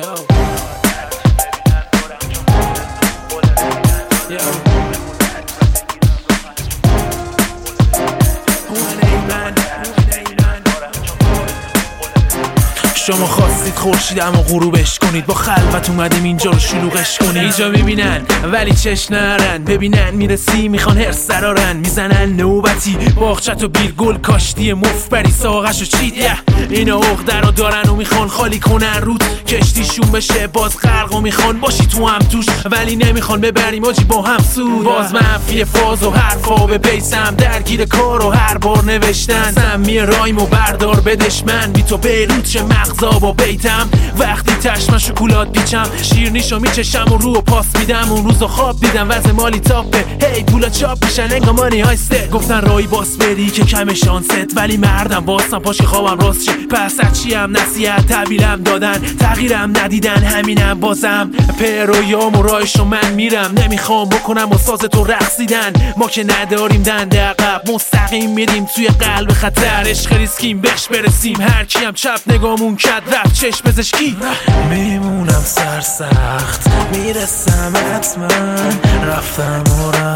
شما خواستید خورشیدم و غروبش کنید، با خلوت اومدیم اینجا رو شلوغش کنید. اینجا میبینن ولی چش نرن، ببینن میرسی میخوان هر سرارن، میزنن نوبتی باغچت و بیر گل کاشتی مفبری ساقش و چیده. اینا عقده رو دارن و میخوان خالی کنن رود کشتیشون بشه باز غرق و میخوان باشی تو هم توش، ولی نمیخوان ببریم آجی با هم سود. باز منفی فاز و حرفا به بیسم درگیر کار و هر بار نوشتن سمی رایم و بردار بدش من بی تو بیروت چه مغزا با بیتم. وقتی تشمن شکولات بیچم شیرنیشو میچشم و رو و پاس میدم. اون روزو خواب دیدم وضع مالی تاپه، هی پولا چاپ میشن انگا مانی هایسته. گفتن رای باس بری که کم شانست، ولی مردم باستم پاش که خوابم راست شه. پس چیم نصیحت تحویلم دادن تغییرم ندیدن همینم بازم پرویام و رایشو من میرم. نمیخوام بکنم و ساز تو رقصیدن، ما که نداریم دنده عقب مستقیم میریم توی قلب خطر. عشق ریسکیم بهش برسیم هر کیم چپ نگامون کد رفت چشم پزشکی. میمونم سرسخت میرسم حتما، رفتم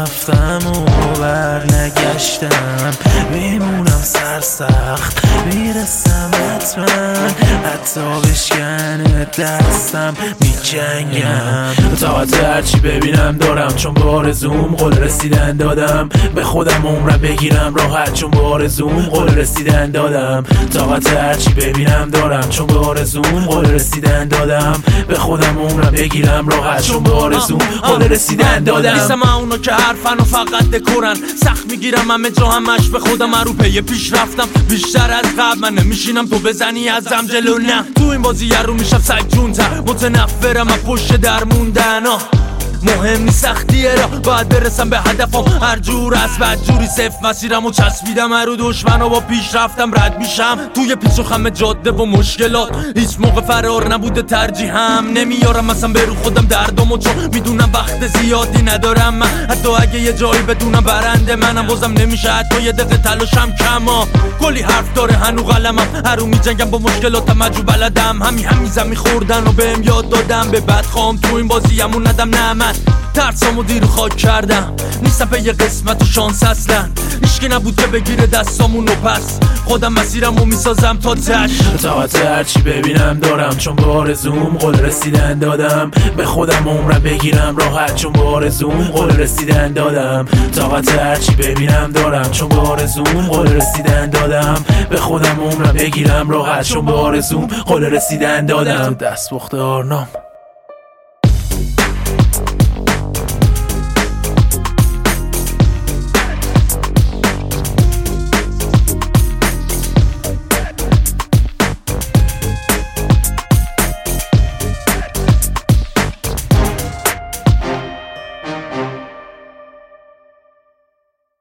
و برنگشتم. میمونم سرسخت میرسم حتما، حتی بشکنه دستم میجنگم. طاقت هرچی ببینم دارم چون به آرزوم قول رسیدن دادم. به خودم عمرم بگیرم راحت چون به آرزوم قول رسیدن دادم. طاقت هرچی ببینم دارم چون به آرزوم قول رسیدن دادم. به خودم عمرم بگیرم راحت چون به آرزوم قول رسیدن دادم. نیستم اونا که حرفن و فقط دکورن، سخت میگیرم همه جا همش به خودم رو پی پیش رفتم بیشتر از قبل. من نمیشینم تو بزنی ازم جلو، نه تو این بازی رو میشم سجونتر. متنفرم از پشت در موندن، مهم نیست سختیه را باید برسم به هدفم هر جور از بدجوری صفر مسیرم و چسبیدم رو دشمن و با پیش رفتم رد میشم توی پیچ و خم جاده و مشکلات. هیچ موقع فرار نبوده ترجیحم، نمیارم مثلا به رو خودم دردمو چون میدونم وقت زیادی ندارم. من حتی اگه یه جایی بدونم برنده منم بازم نمیشه حتی یه دقیقه تلاشم کما. کلی حرف داره هنو قلمم هرو میجنگم با مشکلاتم عجو بلدم. همیزم میخوردن و بهم یاد دادم به بد خوام تو این بازیمون ندم. نه من ترسامو دیر خاک کردم، نیستم به یه قسمت و شانس اصلا. هیچکی نبود که بگیره دستامونو پس خودم مسیرمو میسازم تا تش. طاقت هرچی ببینم دارم چون به آرزوم قول رسیدن دادم. به خودم عمرم بگیرم راحت چون به آرزوم قول رسیدن دادم. طاقت هرچی ببینم دارم چون به آرزوم قول رسیدن دادم. به خودم عمرم بگیرم راحت چون به آرزوم قول رسیدن دادم. دست بخت آرنام